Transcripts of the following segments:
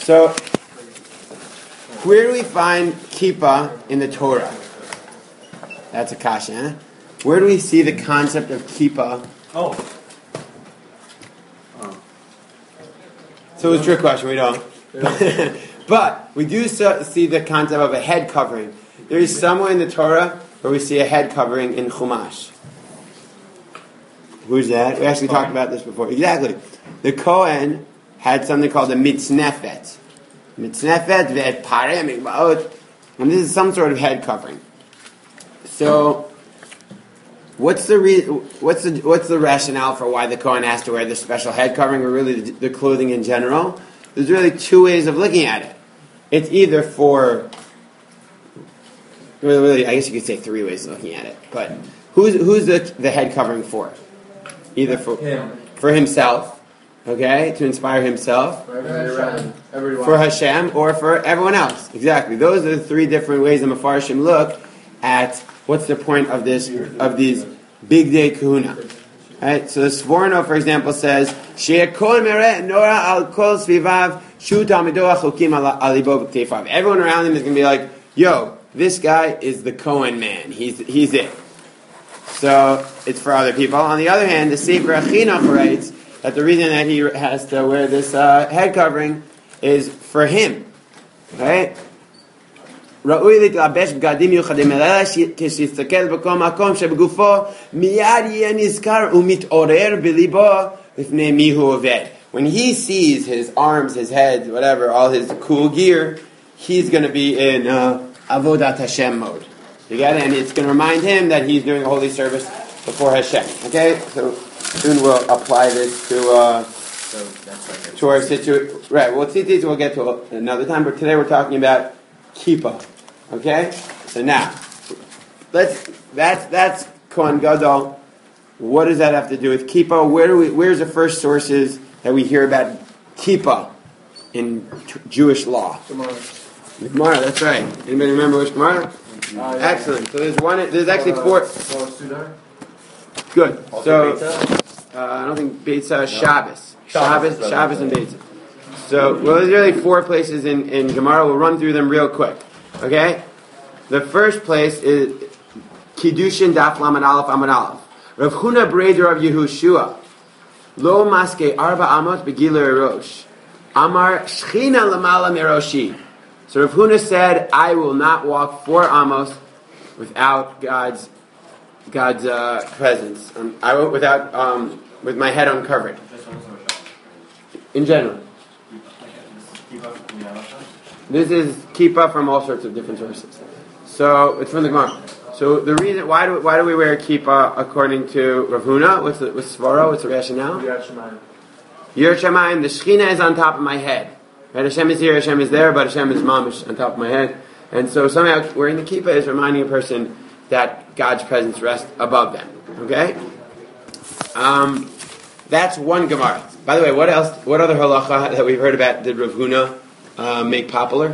So, where do we find kippah in the Torah? That's a kasha, huh? Where do we see the concept of kippah? So it's a trick question, we don't. But we do see the concept of a head covering. There is somewhere in the Torah where we see a head covering in Chumash. Who's that? We actually talked about this before. Exactly. The Kohen had something called a mitznefet. Mitznefet ve'et pareh mikbaot. And this is some sort of head covering. So, what's the rationale for why the Kohen has to wear this special head covering, or really the clothing in general? There's really two ways of looking at it. It's either for, really, I guess you could say three ways of looking at it. But who's the head covering for? Either for himself, okay, to inspire himself, for Hashem, or for everyone else. Exactly. Those are the three different ways the Mefarshim look at what's the point of these big day kahuna. Right? So the Sforno, for example, says She'ekol mereh nora al kol svivav shu talmido achokim al libo b'kteifav. Everyone around him is going to be like, "Yo, this guy is the Kohen man. He's it." So it's for other people. On the other hand, the Sefer Achinuch writes that the reason that he has to wear this head covering is for him, right? ראוי להתלבש בגדים מיוחדים אלה כשיסתכל בכל מקום שבגופו מיד יהיה נזכר ומתעורר בליבו לפני מי הוא עובד. When he sees his arms, his head, whatever, all his cool gear, he's going to be in Avodat Hashem mode. You get it? And it's going to remind him that he's doing a holy service before Hashem. Okay? So soon we'll apply this to our situation. Right, we'll see these, we'll get to another time, but today we're talking about kippah. Okay? So now, that's Kohen Gadol. What does that have to do with kippah? Where's the first sources that we hear about kippah in Jewish law? Gemara, that's right. Anybody remember which Gemara? Excellent. So there's actually four. Good. So, I don't think Beitza, Shabbos. Shabbos and Beitza. So, there's really four places in Gemara. We'll run through them real quick. Okay? The first place is Kiddushin Daf Lamed Aleph Amud Aleph. Rav Huna Breder of Yehoshua. Lo maske arba amot begiler erosh. Amar shchina lamala meroshi. So Rav Huna said, I will not walk 4 amos without God's presence. With my head uncovered. In general. This is kippah from all sorts of different sources. So it's from the Gemara. So the reason why do we wear kippah according to Rav Huna? What's svara? What's the rationale? Yirat Shamayim. The Shechina is on top of my head. Right? Hashem is here, Hashem is there, but Hashem is mamish on top of my head. And so somehow wearing the kippah is reminding a person that God's presence rests above them. Okay? That's one Gemara. By the way, what else? What other halacha that we've heard about did Rav Huna make popular?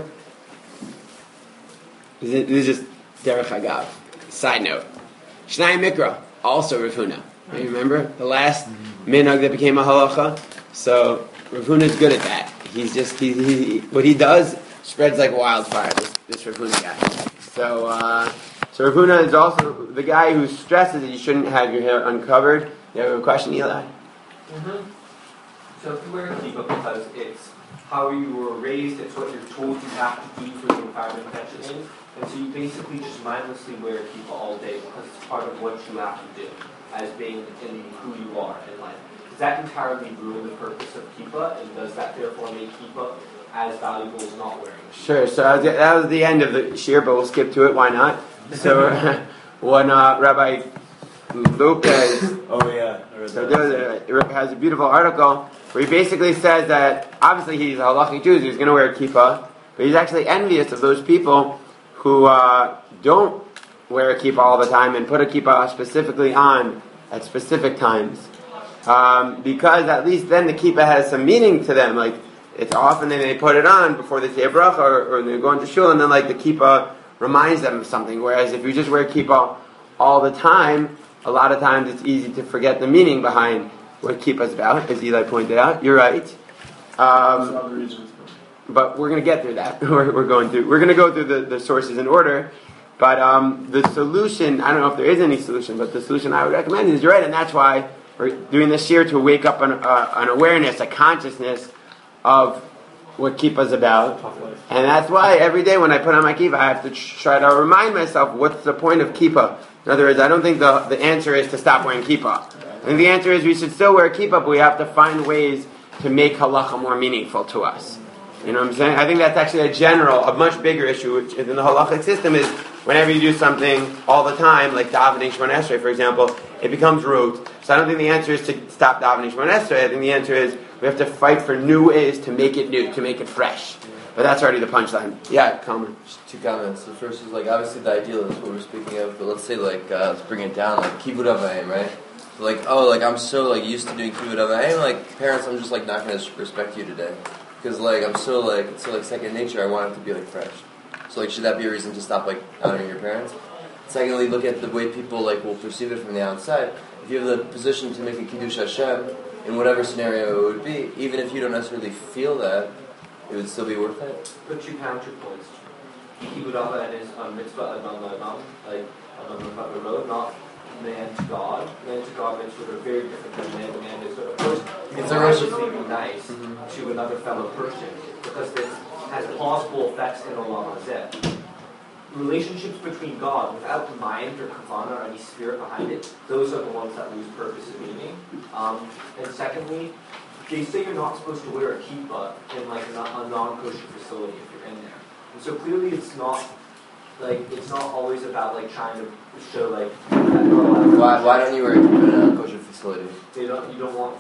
This is just derech hagav. Side note. Shnai Mikra, also Rav Huna. You remember? The last minhag that became a halacha? So Rav Huna is good at that. He's just, what he does spreads like wildfire, this Rav Huna guy. So Rav Huna is also the guy who stresses that you shouldn't have your hair uncovered. You have a question, Eli? Mm-hmm. So if you wear a kippah because it's how you were raised, it's what you're told you have to do for the environment that you're in, and so you basically just mindlessly wear a kippah all day because it's part of what you have to do as being in who you are in life. Does that entirely ruin the purpose of kippah, and does that therefore make kippah as valuable as not wearing it? Sure, so that was the end of the shir, but we'll skip to it, why not? So when Rabbi Lopez has a beautiful article where he basically says that obviously he's a halachic Jew, so he's going to wear a kippah, but he's actually envious of those people who don't wear a kippah all the time and put a kippah specifically on at specific times. Because at least then the kippah has some meaning to them. Like, it's often they put it on before they say a bracha or they go into shul, and then like the kippah reminds them of something. Whereas if you just wear kippah all the time, a lot of times it's easy to forget the meaning behind what kippah is about, as Eli pointed out. You're right. but we're going to get through that. We're going to go through the sources in order. But the solution, I don't know if there is any solution, but the solution I would recommend is you're right, and that's why we're doing this year to wake up an awareness, a consciousness of what kippah is about. And that's why every day when I put on my kippah, I have to try to remind myself what's the point of kippah. In other words, I don't think the answer is to stop wearing kippah. I think the answer is we should still wear kippah, but we have to find ways to make halacha more meaningful to us. You know what I'm saying? I think that's actually a much bigger issue, which is in the halachic system is whenever you do something all the time, like davening Shemona Esrei, for example, it becomes rote. So I don't think the answer is to stop davening Shemona Esrei. I think the answer is we have to fight for new ways to make it new, to make it fresh. But that's already the punchline. Yeah, Kalman. Just two comments. The first is obviously the ideal is what we're speaking of, but let's say let's bring it down, kibbud av v'em, right? So I'm so used to doing kibbud av v'em, parents, I'm just not going to respect you today. Because I'm so it's so second nature, I want it to be fresh. So should that be a reason to stop honoring your parents? Secondly, look at the way people will perceive it from the outside. If you have the position to make a Kiddush Hashem, in whatever scenario it would be, even if you don't necessarily feel that, it would still be worth it. But two counterpoints. Kibbud av v'em is a mitzvah adam la'adam, adam road, not man to God. Man to God mitzvahs are very different than man to man mitzvah. Of course, it's obviously be nice to another fellow person because this has plausible effects in Olam Hazeh. Relationships between God without the mind or kavanah or any spirit behind it, those are the ones that lose purpose and meaning. And secondly, they say you're not supposed to wear a kippah in a non-kosher facility if you're in there. And so clearly it's not always about trying to show Why don't you wear a kippah in a kosher facility? You don't want.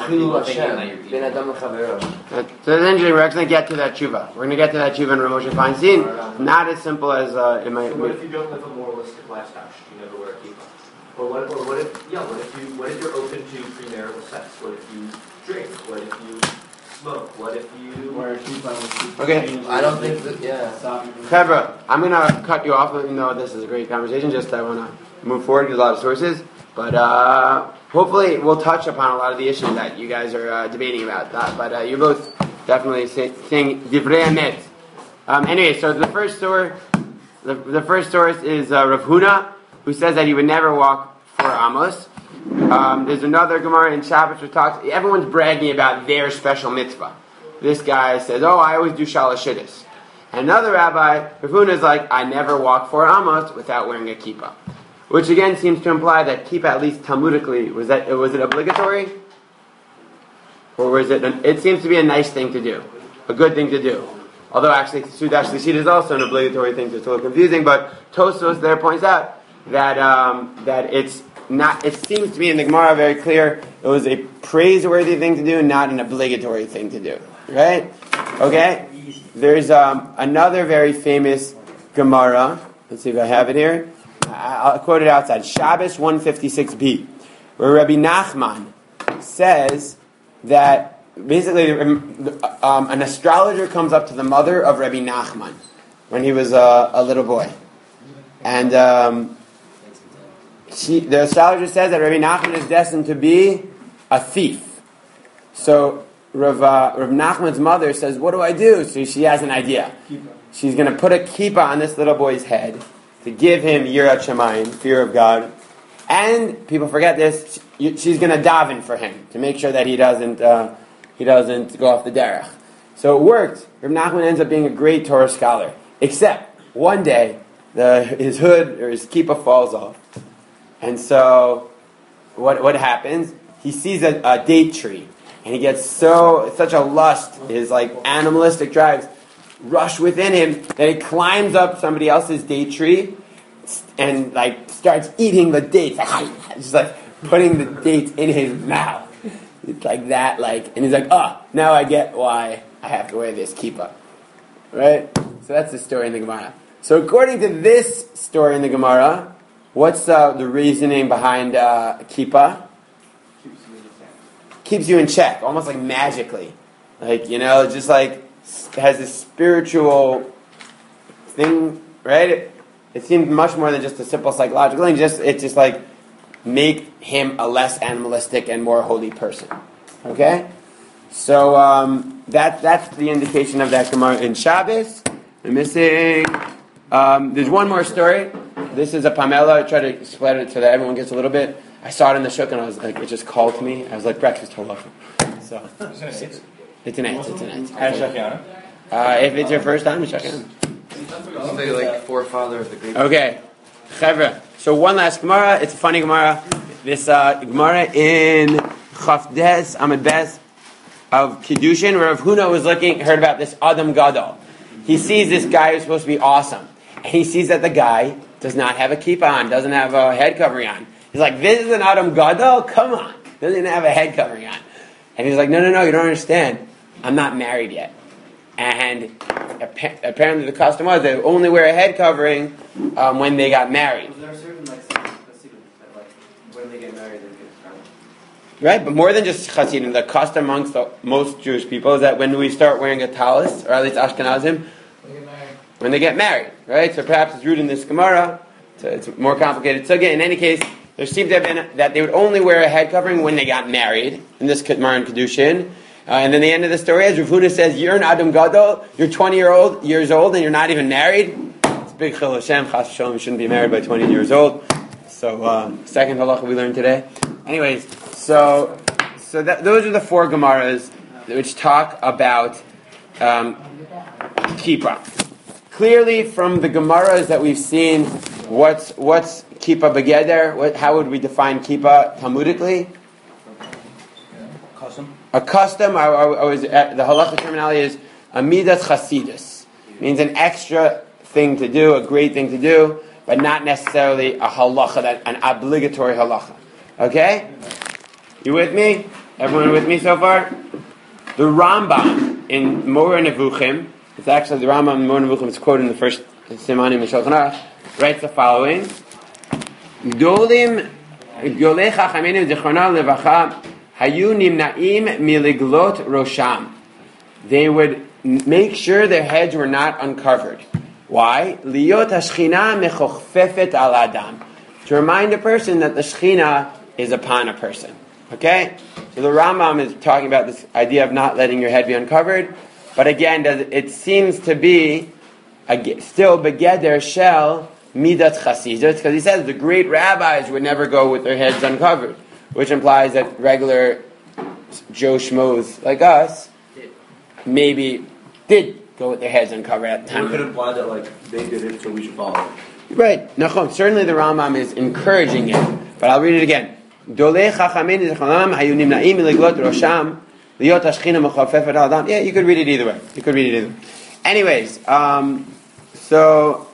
So essentially, we're actually going to get to that tshuva. We're going to get to that tshuva in Rav Moshe Feinstein. Not as simple as it might. So what if you don't live a moralistic lifestyle? Should you never wear a kippah? Or what if you're open to premarital sex? What if you drink? What if you smoke? What if you wear a kippah? Okay. I don't think that. Febra, I'm going to cut you off, even though this is a great conversation. Just I want to move forward. There's a lot of sources, but hopefully we'll touch upon a lot of the issues that you guys are debating about. But you're both definitely saying divrei emet. Anyway, so the first source is Rav Huna, who says that he would never walk for Amos. There's another Gemara in Shabbos which talks. Everyone's bragging about their special mitzvah. This guy says, "Oh, I always do shalashidus." Another rabbi, Rav Huna, is I never walk for Amos without wearing a kippah. Which again seems to imply that kippah, at least Talmudically, was it obligatory? Or was it, it seems to be a nice thing to do. A good thing to do. Although actually, Sudash Lishit is also an obligatory thing, so it's a little confusing, but Tosfos there points out that it's not, it seems to be in the Gemara very clear, it was a praiseworthy thing to do, not an obligatory thing to do. Right? Okay? There's another very famous Gemara, let's see if I have it here. I'll quote it outside. Shabbos 156b, where Rabbi Nachman says that basically an astrologer comes up to the mother of Rabbi Nachman when he was a little boy, and the astrologer says that Rabbi Nachman is destined to be a thief. So Rav Nachman's mother says, "What do I do?" So she has an idea. She's going to put a kippah on this little boy's head to give him yirat shamayim, fear of God, and people forget this. She's going to daven for him to make sure that he doesn't go off the derech. So it worked. Rav Nachman ends up being a great Torah scholar. Except one day, his hood or his kippah falls off, and so what happens? He sees a date tree, and he gets such a lust. His animalistic drives rush within him that he climbs up somebody else's date tree and starts eating the dates, just putting the dates in his mouth. It's like that, and he's now I get why I have to wear this kippah, right? So that's the story in the Gemara. So according to this story in the Gemara, what's the reasoning behind kippah? Keeps you in check, almost magically, just has this spiritual thing, right? It seems much more than just a simple psychological thing. It's just make him a less animalistic and more holy person. Okay? So that's the indication of that Gemara in Shabbos. I'm missing. There's one more story. This is a Pamela. I try to split it so that everyone gets a little bit. I saw it in the shuk and I was like, it just called to me. I was like, breakfast halacha. So it's an eight. If it's your first time, check in. Something like forefather of the great. Okay, Chevra. So one last Gemara. It's a funny Gemara. This Gemara in Chavdes Amud Bes of Kiddushin, where Rav Huna was heard about this Adam Gadol. He sees this guy who's supposed to be awesome, and he sees that the guy does not have a kippah on, doesn't have a head covering on. He's like, "This is an Adam Gadol? Come on, doesn't have a head covering on." And he's like, "No, you don't understand. I'm not married yet." And apparently the custom was they would only wear a head covering when they got married. Was there a certain Hasidim that when they get married they get married? Right, but more than just Hasidim, the custom amongst most Jewish people is that when we start wearing a talis, or at least Ashkenazim, when they get married, right? So perhaps it's rooted in this Gemara. It's a more complicated sugya. In any case, there seemed to have been that they would only wear a head covering when they got married in this Gemara and Kedushin. And then the end of the story is Rav Huna says, "You're an Adam Gadol. You're 20 years old, and you're not even married." It's a big chil Hashem. Chas v'sholom, you shouldn't be married by 20 years old. So second halacha we learned today. Anyways, so those are the four Gemaras which talk about kippah. Clearly, from the Gemaras that we've seen, what's kippah begeder? How would we define kippah talmudically? A custom. The halacha terminology is amidas chasidus. Means an extra thing to do, a great thing to do, but not necessarily a halacha, an obligatory halacha. Okay? You with me? Everyone with me so far? The Rambam in Moreh Nevuchim, it's actually the Rambam in Moreh Nevuchim, it's quoted in the first Simanim in Shulchan Aruch, writes the following: Gdolei Chachamim Zichronam Levacha Hayu Nimnaim Miliglot Rosham. They would make sure their heads were not uncovered. Why? Liyot Hashchina Mechochfefet Al Adam. To remind a person that the Shechina is upon a person. Okay? So the Rambam is talking about this idea of not letting your head be uncovered. But again, it seems to be still begeder shel midat chasidus, because he says the great rabbis would never go with their heads uncovered, which implies that regular Joe Schmoes like us maybe did go with their heads uncovered at the time. We could imply that they did it, so we should follow it. Right. Nachon. Certainly the Rambam is encouraging it, but I'll read it again. Dolei chachamim zichronam hayu nimnaim miliglot rosham liyot hashchina mechafefet al adam. Yeah, you could read it either way. Anyways, so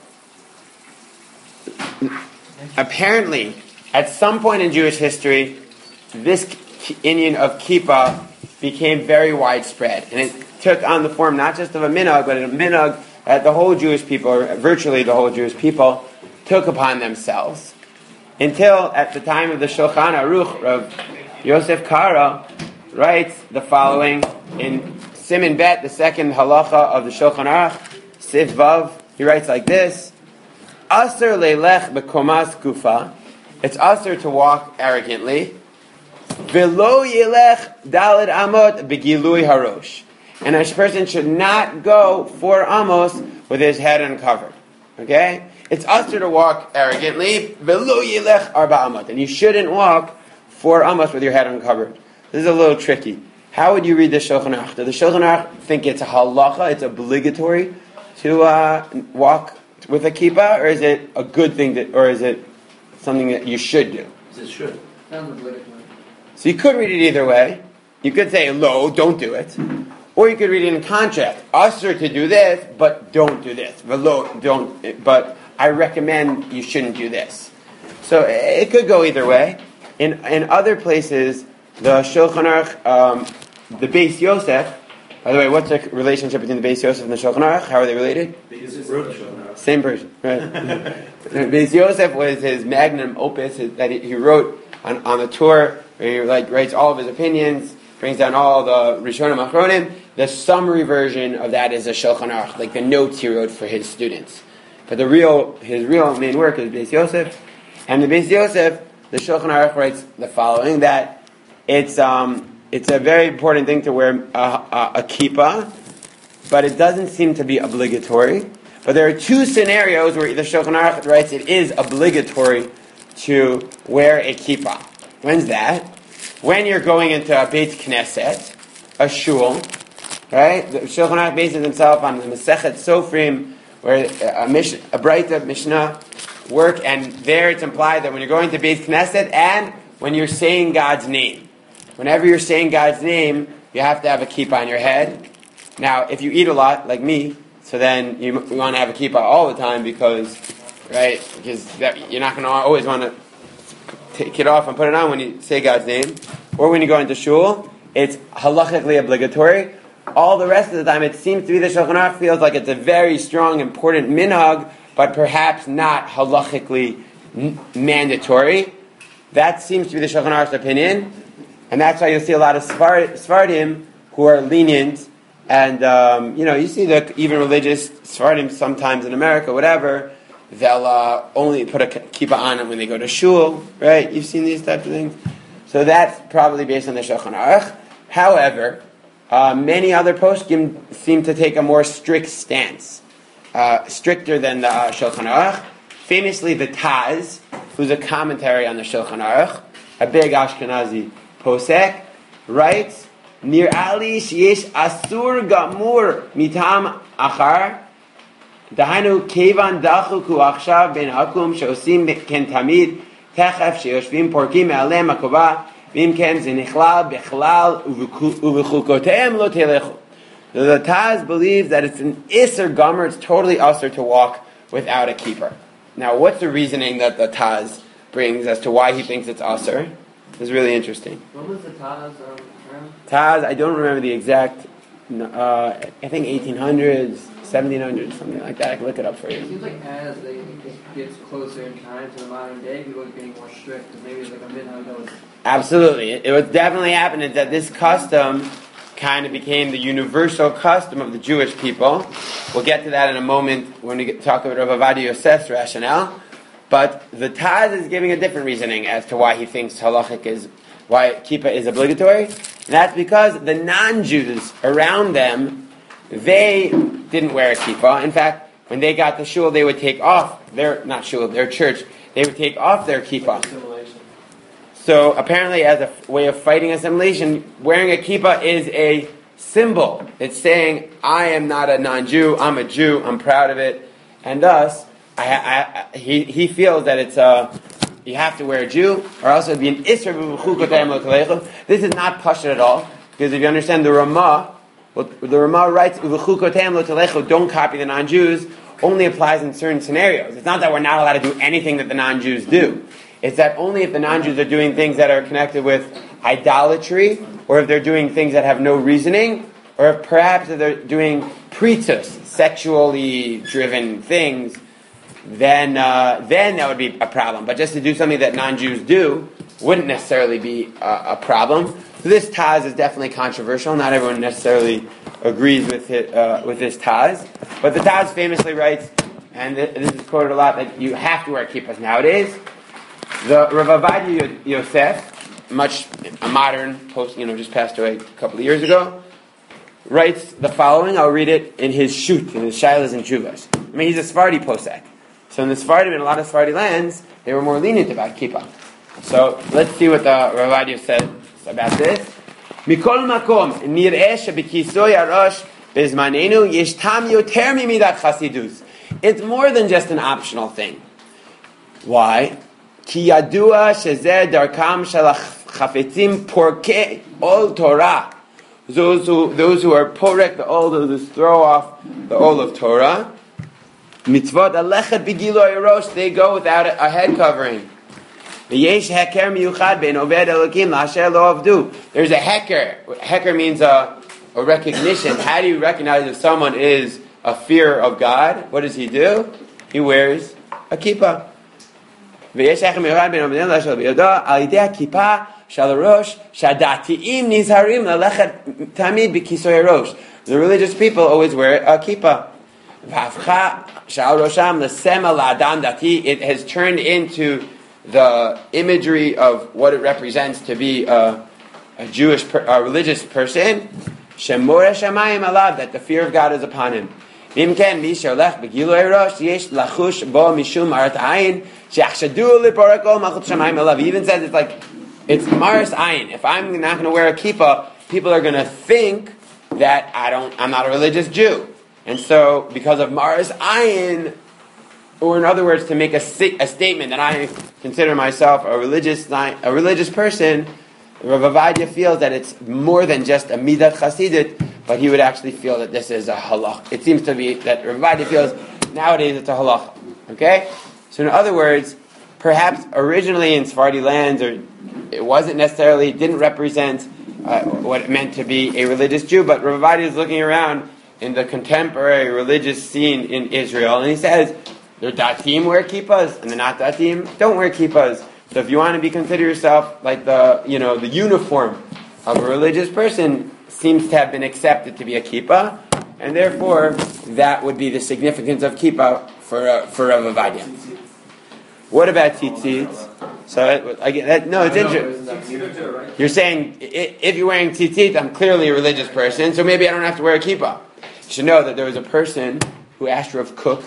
apparently, at some point in Jewish history, this inyan of kippah became very widespread, and it took on the form not just of a minhag, but a minhag that the whole Jewish people, or virtually the whole Jewish people, took upon themselves. Until at the time of the Shulchan Aruch, Rav Yosef Kara writes the following in Siman Bet, the second halacha of the Shulchan Aruch, Sif Vav. He writes like this: Aser leilech bekomas gufa. It's aser to walk arrogantly. Velo yilech daled amot begilui harosh. And a person should not go 4 amos with his head uncovered. Okay? It's aser to walk arrogantly. Velo yilech arba amot. And you shouldn't walk 4 amos with your head uncovered. This is a little tricky. How would you read the Shulchan Aruch? Does the Shulchan Aruch think it's a halacha, it's obligatory to walk with a kippah, or is it a good thing, or is it something that you should do? It should. So you could read it either way. You could say, lo, don't do it. Or you could read it in contrast. Usher to do this, but don't do this. Velo, don't, but I recommend you shouldn't do this. So it could go either way. In other places, the Shulchan Aruch, the Beis Yosef, by the way, what's the relationship between the Beis Yosef and the Shulchan Aruch? How are they related? Same person, right? Beis Yosef was his magnum opus that he wrote on the tour, where he writes all of his opinions, brings down all the Rishonim Achronim. The summary version of that is a Shulchan Aruch, like the notes he wrote for his students. But his real main work is Beis Yosef, and the Beis Yosef, the Shulchan Aruch writes the following: that it's it's a very important thing to wear a kippah, but it doesn't seem to be obligatory. But there are two scenarios where the Shulchan Aruch writes it is obligatory to wear a kippah. When's that? When you're going into a Beit Knesset, a shul, right? The Shulchan Aruch bases himself on the Masechet Sofrim, where a Breita Mishnah work, and there it's implied that when you're going to Beit Knesset and when you're saying God's name, whenever you're saying God's name, you have to have a kippah on your head. Now, if you eat a lot, like me, so then you want to have a kippah all the time because you're not going to always want to take it off and put it on when you say God's name. Or when you go into shul, it's halachically obligatory. All the rest of the time, it seems to be the Shulchan Aruch feels like it's a very strong, important minhag, but perhaps not halachically mandatory. That seems to be the Shulchan Aruch's opinion. And that's why you'll see a lot of Sephardim who are lenient. And, you see the even religious Sephardim sometimes in America, whatever, they'll only put a kippah on it when they go to shul, right? You've seen these types of things. So that's probably based on the Shulchan Aruch. However, many other poskim seem to take a more strict stance, stricter than the Shulchan Aruch. Famously, the Taz, who's a commentary on the Shulchan Aruch, a big Ashkenazi posek, writes, Nir Ali sheyesh asur gamur mitam achar dahainu kevan dachu ku achshav ben hakum sheosim ken tamid techef sheyoshvim porkim me'alem akova vim ken zenichlal bechlal uvechukoteim lo telechu. The Taz believes that it's an iser gomer, it's totally usher to walk without a keeper. Now, what's the reasoning that the Taz brings as to why he thinks it's usher? It's really interesting. What was the Taz term? Taz, I don't remember the exact, I think 1800s, 1700s, something like that. I can look it up for you. It seems like as it gets closer in time to the modern day, people are getting more strict, and maybe it's like a midnight notice. Absolutely. It was definitely happening that this custom kind of became the universal custom of the Jewish people. We'll get to that in a moment when we talk about Rav Ovadia Yosef's rationale. But the Taz is giving a different reasoning as to why he thinks halachic is, why kippah is obligatory. And that's because the non-Jews around them, they didn't wear a kippah. In fact, when they got to shul, they would take off their church, they would take off their kippah. So apparently, as a way of fighting assimilation, wearing a kippah is a symbol. It's saying, I am not a non-Jew, I'm a Jew, I'm proud of it. And thus, he feels that it's you have to wear a Jew, or else it would be an Isra b'chukoteim lo telechu. This is not pashut at all, because if you understand the Ramah, the Ramah writes, b'chukoteim lo telechu, don't copy the non-Jews, only applies in certain scenarios. It's not that we're not allowed to do anything that the non-Jews do. It's that only if the non-Jews are doing things that are connected with idolatry, or if they're doing things that have no reasoning, or if perhaps if they're doing pretus, sexually driven things, then that would be a problem. But just to do something that non-Jews do wouldn't necessarily be a problem. So this Taz is definitely controversial. Not everyone necessarily agrees with this Taz. But the Taz famously writes, and this is quoted a lot, that you have to wear kippahs nowadays. The Rav Ovadia Yosef, a modern post, just passed away a couple of years ago, writes the following. I'll read it in his Shut, in his Shilas and Chuvas. He's a Sephardi posek. So in the Sephardim, in a lot of Sephardi lands, they were more lenient about kippah. So let's see what the Rav Ovadia said about this. Mikol makom nir'eh shebekisoy harosh bezmanenu yesh tam yoter mimidat chasidus. It's more than just an optional thing. Why? Ki yadua shezeh darkam shel chafetzim porkei ol Torah. Those who are porek the ol, those who throw off the ol of Torah. Mitzvot alechet b'giloi rosh, they go without a head covering. There's a heker. Heker means a recognition. How do you recognize if someone is a fear of God? What does he do? He wears a kippah. The religious people always wear a kippah. It has turned into the imagery of what it represents to be a a religious person, shemora shamayim alav, that the fear of God is upon him. Even says it's maris ayin. If I'm not going to wear a kippah, people are going to think that I'm not a religious Jew. And so, because of maris ayin, or in other words, to make a statement that I consider myself a religious person, Rav Ovadia feels that it's more than just a midat chasidit, but he would actually feel that this is a halach. It seems to be that Rav Ovadia feels nowadays it's a halach. Okay? So in other words, perhaps originally in Sephardi lands, or it didn't represent what it meant to be a religious Jew, but Rav Ovadia is looking around in the contemporary religious scene in Israel, and he says, the datim wear kippahs, and the not datim don't wear kippahs. So if you want to consider yourself like the uniform of a religious person seems to have been accepted to be a kippah, and therefore that would be the significance of kippah for Rav Ovadia. What about tzitzit? So it's interesting. You're saying if you're wearing tzitzit, I'm clearly a religious person, so maybe I don't have to wear a kippah. You should know that there was a person who asked Rav Kook,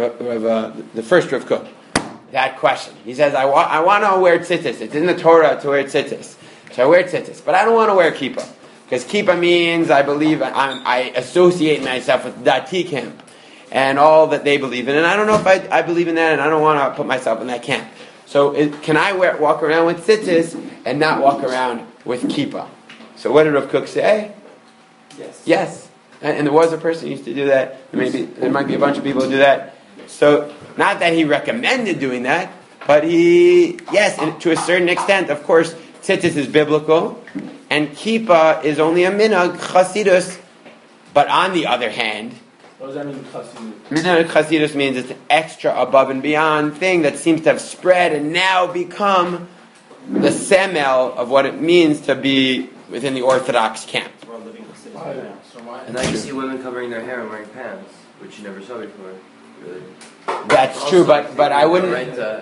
the first Rav Kook, that question. He says, I want to wear tzitzis. It's in the Torah to wear tzitzis. So I wear tzitzis. But I don't want to wear kippah. Because kippah means I believe, I associate myself with Dati camp and all that they believe in. And I don't know if I believe in that, and I don't want to put myself in that camp. So can I walk around with tzitzis and not walk around with kippah? So what did Rav Kook say? Yes. And there was a person who used to do that. There might be a bunch of people who do that. So, not that he recommended doing that, but and to a certain extent, of course, tzitzis is biblical, and kippah is only a minhag, chasidus. But on the other hand, what does that mean, chasidus? Minhag chasidus means it's an extra above and beyond thing that seems to have spread and now become the semel of what it means to be within the Orthodox camp. And now you see women covering their hair and wearing pants, which you never saw before. Really. That's true, but I wouldn't.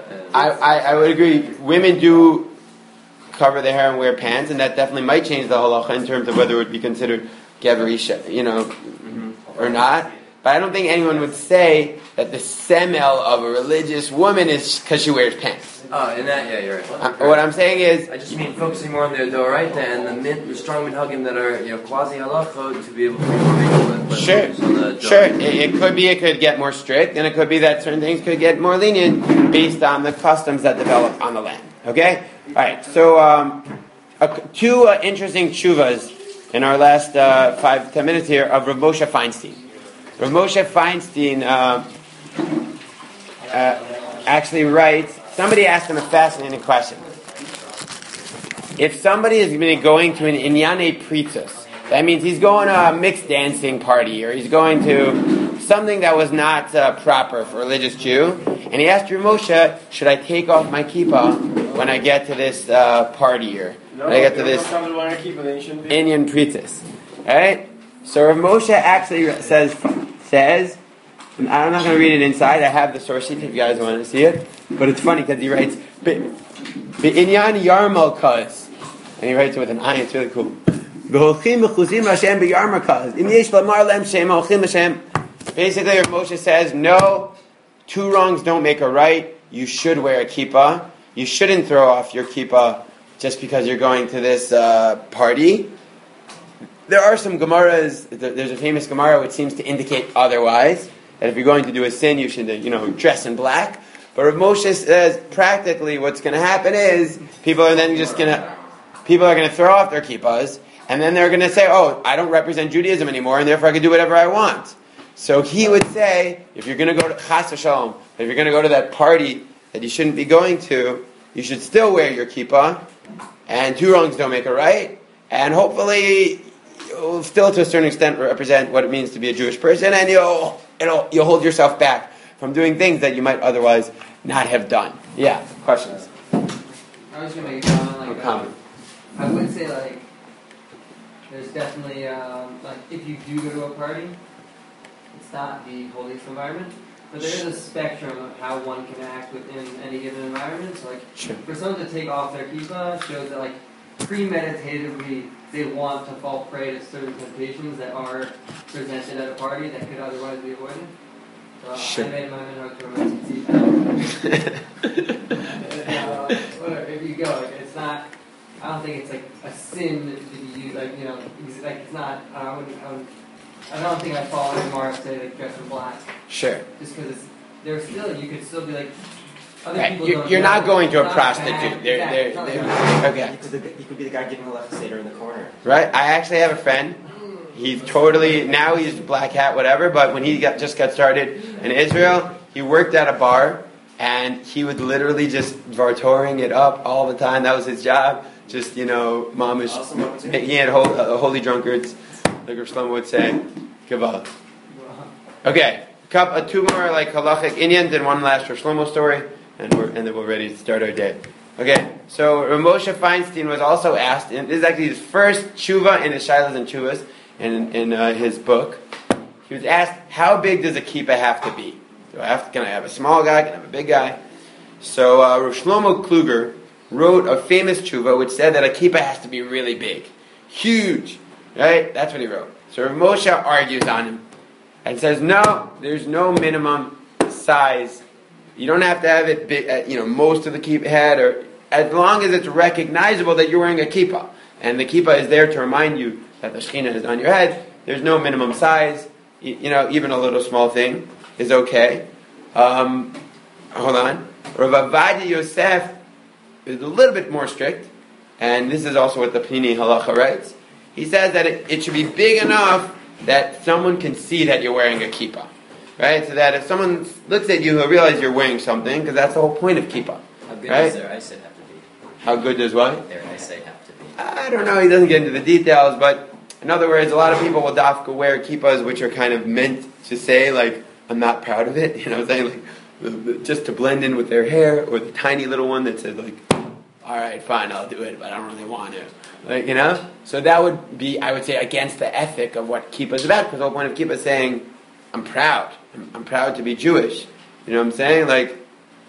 I would agree. Women do cover their hair and wear pants, and that definitely might change the halacha in terms of whether it would be considered geverisha, or not. But I don't think anyone would say that the semel of a religious woman is because she wears pants. Oh, in that, yeah, you're right. What I'm saying is, I just mean focusing more on the doraita and the strong minhagim that are quasi halacha to be able to be more vigilant. Sure. It could be it could get more strict, and it could be that certain things could get more lenient based on the customs that develop on the land. Okay, all right. So two interesting tshuvas in our last 5-10 minutes here of Rav Moshe Feinstein. Rav Moshe Feinstein actually writes. Somebody asked him a fascinating question. If somebody is going to an Inyane Pritzos, that means he's going to a mixed dancing party, or he's going to something that was not proper for a religious Jew, and he asked Rav Moshe, should I take off my kippah when I get to this party, or when I get to this Inyan Pritzos? Alright? So Rav Moshe actually says, and I'm not going to read it inside, I have the source sheet if you guys want to see it. But it's funny because he writes, Be'inyan Yarmalkaz. And he writes it with an eye, it's really cool. Basically, Rav Moshe says, no, two wrongs don't make a right. You should wear a kippah. You shouldn't throw off your kippah just because you're going to this party. There are some Gemaras, there's a famous Gemara which seems to indicate otherwise, that if you're going to do a sin, you should, dress in black. But Rav Moshe says, practically, what's going to happen is people are going to throw off their kippahs, and then they're going to say, "Oh, I don't represent Judaism anymore, and therefore I can do whatever I want." So he would say, if you're going to go to Chas v'Shalom, if you're going to go to that party that you shouldn't be going to, you should still wear your kippah, and two wrongs don't make a right, and hopefully you'll still, to a certain extent, represent what it means to be a Jewish person, and you'll hold yourself back from doing things that you might otherwise not have done. Yeah, questions? I was going to make a comment. I would say, there's definitely, if you do go to a party, it's not the holiest environment, but there is a spectrum of how one can act within any given environment. So, sure. For someone to take off their kippah shows that, premeditatively they want to fall prey to certain temptations that are presented at a party that could otherwise be avoided. So Sure. I made my minhag to romantic tea. If you go, it's not. I don't think it's like a sin to be used. Like it's not. I don't think I'd fall into more say like dress in black. Sure. Just because there's still you could still be like. Right. You're not going to a prostitute. Okay. You could be the guy giving a left Seder in the corner. Right. I actually have a friend. He's now he's black hat, whatever. But when he just got started in Israel, he worked at a bar, and he would literally just vartoring it up all the time. That was his job. Just mamish. He had holy drunkards, like Rav Shlomo would say. Gewalt. Okay. Two more like halachic Indians and one last Rav Shlomo story. And then we're ready to start our day. Okay, so Rav Moshe Feinstein was also asked, and this is actually his first tshuva in his Shilas and Tshuvas, in his book. He was asked, how big does a kippah have to be? Can I have a small guy? Can I have a big guy? So Rav Shlomo Kluger wrote a famous tshuva which said that a kippah has to be really big. Huge. Right? That's what he wrote. So Rav Moshe argues on him and says, no, there's no minimum size. You don't have to have it big, most of the kippah head, or as long as it's recognizable that you're wearing a kippah, and the kippah is there to remind you that the Shekhinah is on your head. There's no minimum size. Even a little small thing is okay. Hold on. Rav Avadia Yosef is a little bit more strict, and this is also what the Pnini Halacha writes. He says that it should be big enough that someone can see that you're wearing a kippah. Right, so that if someone looks at you, he'll realize you're wearing something, because that's the whole point of kippah. How good right? does their eyesight have to be? How good does what? Their eyesight have to be. I don't know, he doesn't get into the details, but in other words, a lot of people will dafka wear kippahs which are kind of meant to say, like, I'm not proud of it, saying, like, just to blend in with their hair, or the tiny little one that says, like, alright, fine, I'll do it, but I don't really want to. So that would be, I would say, against the ethic of what kippah is about, because the whole point of kippah is saying, I'm proud. I'm proud to be Jewish. You know what I'm saying? Like,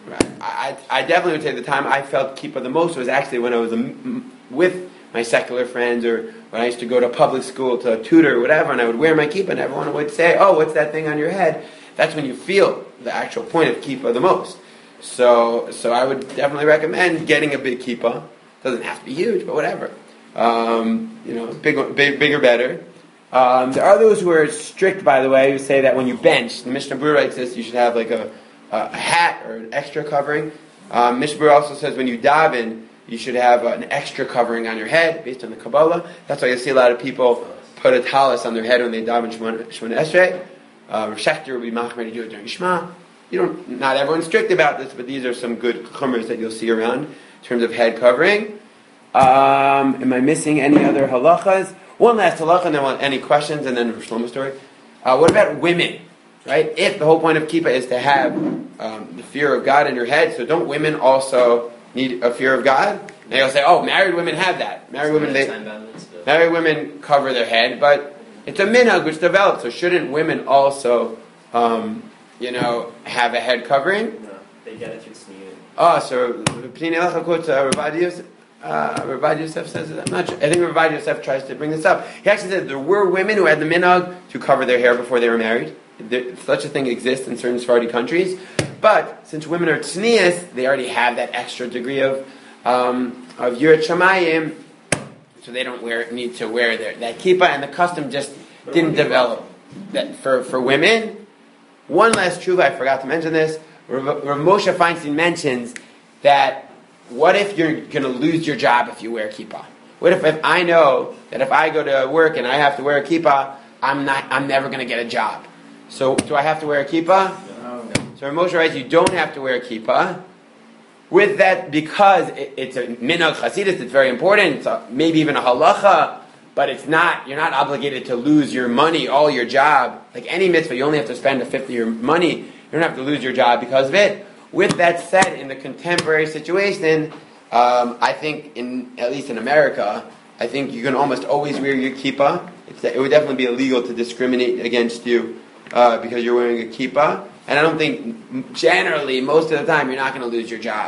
I definitely would say the time I felt kippah the most was actually when I was with my secular friends, or when I used to go to public school to tutor or whatever, and I would wear my kippah, and everyone would say, oh, what's that thing on your head? That's when you feel the actual point of kippah the most. So I would definitely recommend getting a big kippah. Doesn't have to be huge, but whatever. Bigger better. There are those who are strict, by the way, who say that when you bench, the Mishnah Berurah writes this, you should have like a hat or an extra covering. Mishnah Berurah also says when you daven, you should have an extra covering on your head, based on the Kabbalah. That's why you see a lot of people put a talis on their head when they daven Shemona Esrei. Rav Shechter would be machmer to do it during Shema. Not everyone's strict about this, but these are some good chumras that you'll see around in terms of head covering. Am I missing any other halachas? One last halacha, and then any questions, and then Rav Shlomo story. What about women? Right? If the whole point of kippah is to have the fear of God in your head, so don't women also need a fear of God? And they'll say, "Oh, married women have that. Married women cover their head, but it's a minhag which develops. So shouldn't women also, have a head covering?" No, they get it through sneering. So Pnei Halacha quotes Rav Yosef says it. I'm not sure. I think Rav Yosef tries to bring this up. He actually said there were women who had the minhag to cover their hair before they were married. Such a thing exists in certain Sephardi countries. But since women are tznius, they already have that extra degree of Yirat Shamayim, so they don't need to wear that kippah, and the custom just didn't develop that for women. One last truth, I forgot to mention this. Rav Moshe Feinstein mentions that what if you're going to lose your job if you wear kippah? What if I know that if I go to work and I have to wear a kippah, I'm never going to get a job? So do I have to wear a kippah? No. So Rav Moshe writes, you don't have to wear a kippah. With that, because it's a minhag chasidus, it's very important. It's maybe even a halacha, but it's not. You're not obligated to lose your money, all your job. Like any mitzvah, you only have to spend a fifth of your money. You don't have to lose your job because of it. With that said, in the contemporary situation, I think, at least in America, I think you can almost always wear your kippah. It would definitely be illegal to discriminate against you because you're wearing a kippah. And I don't think, generally, most of the time, you're not going to lose your job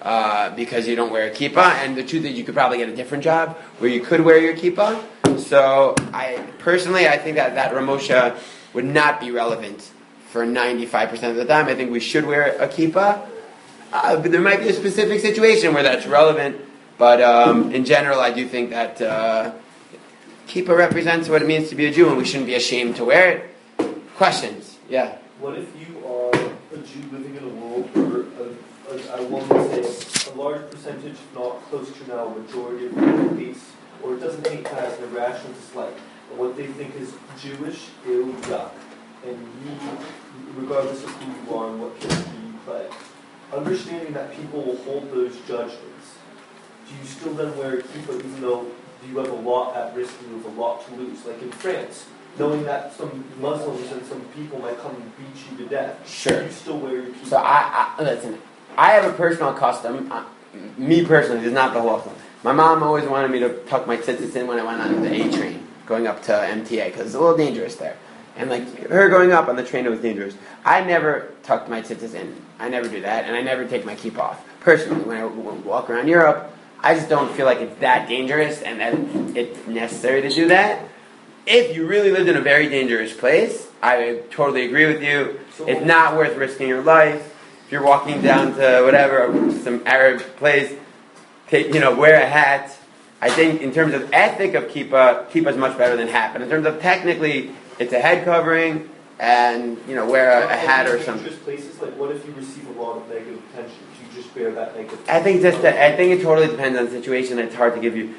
because you don't wear a kippah. And the truth is, you could probably get a different job where you could wear your kippah. So I think that Ramosha would not be relevant for 95% of the time. I think we should wear a kippah. But there might be a specific situation where that's relevant. But in general, I do think that kippah represents what it means to be a Jew, and we shouldn't be ashamed to wear it. Questions? Yeah. What if you are a Jew living in a world where I want to say a large percentage, if not close to now, majority of people hates, or doesn't hate as an irrational dislike, but what they think is Jewish, ew, yuck, and you, regardless of who you are and what character you play, understanding that people will hold those judgments, do you still then wear a kippah even though you have a lot at risk and you have a lot to lose? Like in France, knowing that some Muslims and some people might come and beat you to death, sure, do you still wear your kippah? So listen, I have a personal custom. Me personally, this is not the halacha. My mom always wanted me to tuck my tzitzis in when I went on the A train, going up to MTA, because it's a little dangerous there. And like her going up on the train, it was dangerous. I never tucked my tzitzis in. I never do that, and I never take my kippah off. Personally, when I walk around Europe, I just don't feel like it's that dangerous and that it's necessary to do that. If you really lived in a very dangerous place, I totally agree with you. It's not worth risking your life. If you're walking down to whatever, some Arab place, wear a hat. I think in terms of ethic of kippah is much better than hat. But in terms of technically, it's a head covering, and wear a hat or something. Places, like what if you receive a lot of negative attention? Do you just bear that negative attention? I think it totally depends on the situation. It's hard to give you.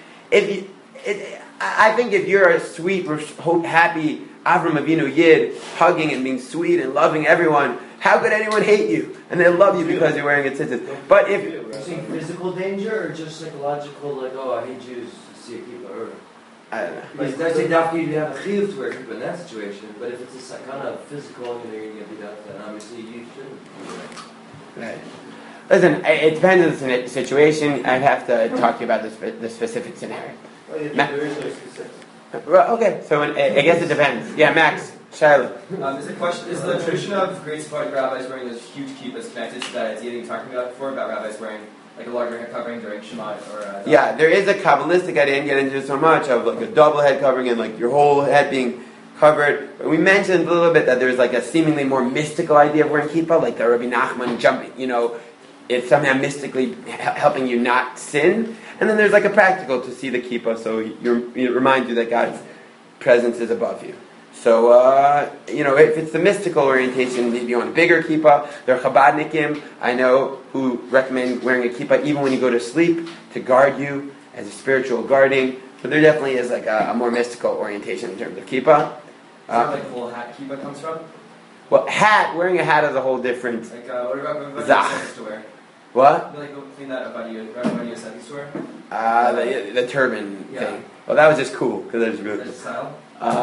I think if you're a sweet, happy Avram Avinu Yid, hugging and being sweet and loving everyone, how could anyone hate you? And they love you because you're wearing a tzitzit. But if you're saying physical danger or just psychological, like, oh, I hate Jews, see a kippah? I don't know. Because that's enough you to have a chiyuv to wear kippah in that situation. But if it's a kind of physical, you're going to get beat up, then obviously you shouldn't. Right. Listen, it depends on the situation. I'd have to talk to you about the specific scenario. There is no specific. Well, okay, so I guess it depends. Yeah, Max, Shiloh. Is the tradition of great Sephardic rabbis wearing those huge kippahs connected to that idea that you were talking about before, about rabbis wearing like a larger head covering during Shema or... Yeah, there is a Kabbalistic, I didn't get into it so much, of like a double head covering and like your whole head being covered. But we mentioned a little bit that there's like a seemingly more mystical idea of wearing kippah, like the Rabbi Nachman jumping, it's somehow mystically helping you not sin. And then there's like a practical to see the kippah, so it reminds you that God's presence is above you. So, if it's the mystical orientation, maybe you want a bigger kippah. There are Chabadnikim, I know, who recommend wearing a kippah even when you go to sleep to guard you as a spiritual guarding. But there definitely is like a more mystical orientation in terms of kippah. Is that like full hat kippah comes from? Well, wearing a hat is a whole different... Like, what about Zach. to wear? What? Like, clean that about you said to wear? The turban thing. Well, that was just cool, because there's really... That's style?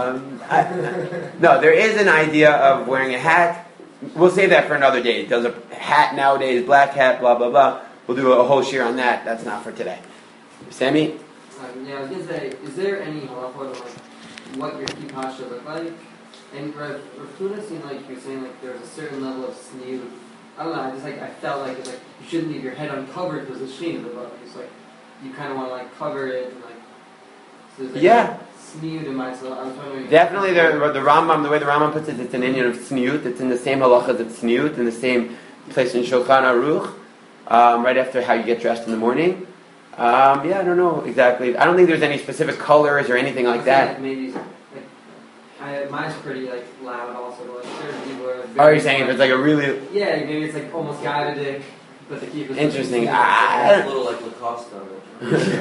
No, there is an idea of wearing a hat. We'll save that for another day. Does a hat nowadays, black hat, blah, blah, blah. We'll do a whole shir on that. That's not for today. Sammy? I was going to say, is there any halacha on what your kippah should look like? And Rav Huna seemed like you're saying like there's a certain level of sneud. I don't know, I felt like it's like you shouldn't leave your head uncovered because the sheen is above. It's like you kind of want to like cover it and like... So there's like sneud in my soul. I was wondering... Definitely the Rambam, the way the Rambam puts it, it's an Indian of sneud. It's in the same halacha as sneud, in the same place in Shulchan Aruch, right after how you get dressed in the morning. I don't know exactly. I don't think there's any specific colors or anything like that. Like maybe... mine's pretty loud also. Certain people are. Are you saying if it's like a really? Yeah, maybe it's like almost Gaidic, but the kippah. Interesting. A little like Lacoste on it.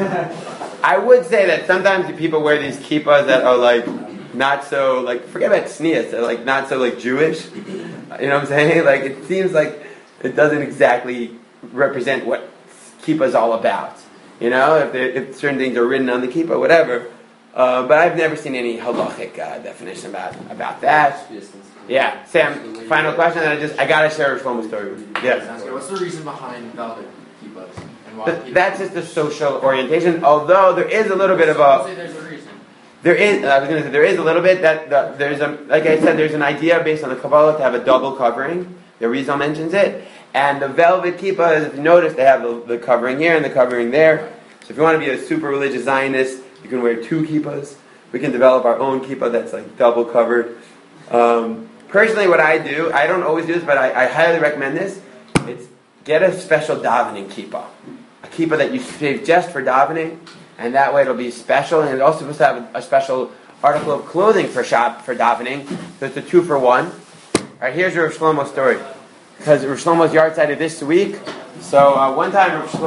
I would say that sometimes people wear these kippahs that are like not so forget about tznius, they're like not so Jewish. You know what I'm saying? Like it seems like it doesn't exactly represent what kippah is all about. If certain things are written on the kippah, whatever. But I've never seen any halachic definition about that. Yeah, Sam. Final question. I gotta share a Shlomo story with you. Yeah. What's the reason behind velvet kippahs and why? That's just a social orientation. Although there is a little bit of a. There's a reason. There is. I was going to say there is a little bit that there's like I said, there's an idea based on the Kabbalah to have a double covering. The Rizal mentions it, And the velvet kippah, if you notice, they have the covering here and the covering there. So if you want to be a super religious Zionist, you can wear 2 kippahs. We can develop our own kippah that's like double covered. Personally, what I do, I don't always do this, but I highly recommend this. It's get a special davening kippah. A kippah that you save just for davening, and that way it'll be special. And it's also supposed to have a special article of clothing for davening. So it's a 2-for-1. All right, here's your Rav Shlomo story. Because Rav Shlomo's yard side of this week. So one time Rav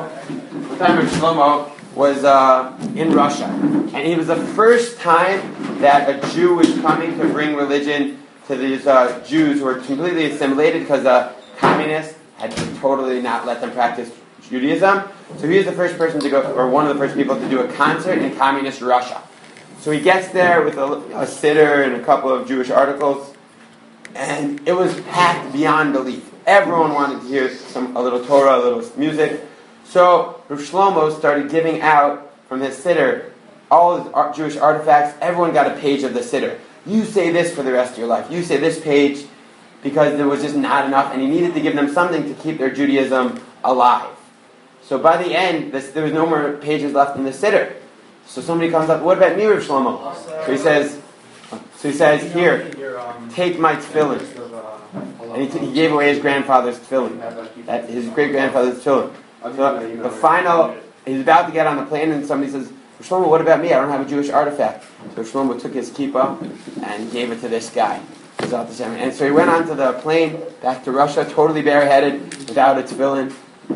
Shlomo was in Russia. And it was the first time that a Jew was coming to bring religion to these Jews who were completely assimilated because the communists had totally not let them practice Judaism. So he was the first person to go, or one of the first people to do a concert in communist Russia. So he gets there with a siddur and a couple of Jewish articles. And it was packed beyond belief. Everyone wanted to hear a little Torah, a little music. So Rav Shlomo started giving out from his siddur all his Jewish artifacts. Everyone got a page of the siddur. You say this for the rest of your life. You say this page, because there was just not enough, and he needed to give them something to keep their Judaism alive. So by the end, there was no more pages left in the siddur. So somebody comes up, what about me, Rav Shlomo? So he says, here, take my tefillin. And he gave away his grandfather's tefillin. His great-grandfather's tefillin. So the final, he's about to get on the plane, and somebody says, Shlomo, what about me? I don't have a Jewish artifact. So Shlomo took his kippah and gave it to this guy. And so he went onto the plane back to Russia, totally bareheaded, without a tefillin.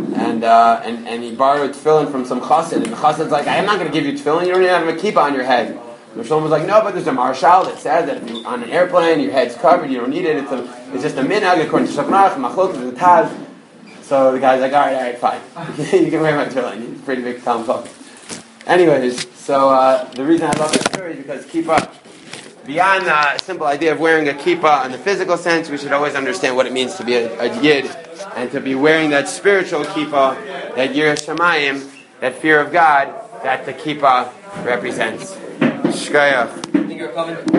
And he borrowed tefillin from some chassid. And the chassid's like, I'm not going to give you tefillin, you don't even have a kippah on your head. And Shlomo was like, no, but there's a marshal that says that if you're on an airplane, your head's covered, you don't need it. It's just a minhag according to Shachnach, Machlok, the Taz. So the guy's like, all right, fine. You can wear my tefillin. He's a pretty big Talmud Chacham. Anyways, so the reason I love this story is because kippah, beyond the simple idea of wearing a kippah in the physical sense, we should always understand what it means to be a yid, and to be wearing that spiritual kippah, that yiras shamayim, that fear of God, that the kippah represents. Shkayach. Think you're coming?